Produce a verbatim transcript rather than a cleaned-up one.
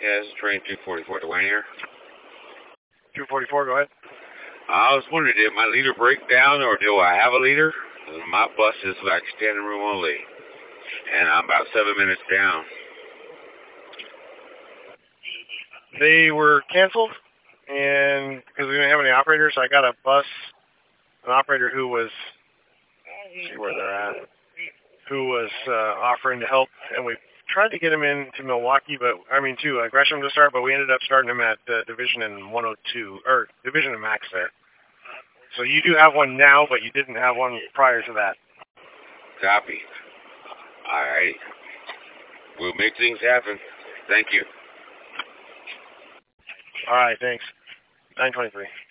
Yeah, this is train two forty-four, Dwayne here. two forty-four, go ahead. I was wondering, did my leader break down, or do I have a leader? My bus is like standing room only, and I'm about seven minutes down. They were canceled, and because we didn't have any operators, I got a bus, an operator who was, let's see where they're at, who was uh, offering to help, and we tried to get him into Milwaukee, but I mean to uh, Gresham to start, but we ended up starting him at uh, Division in one oh two, or Division in Max there. So you do have one now, but you didn't have one prior to that. Copy. All right. We'll make things happen. Thank you. All right, thanks. nine twenty-three.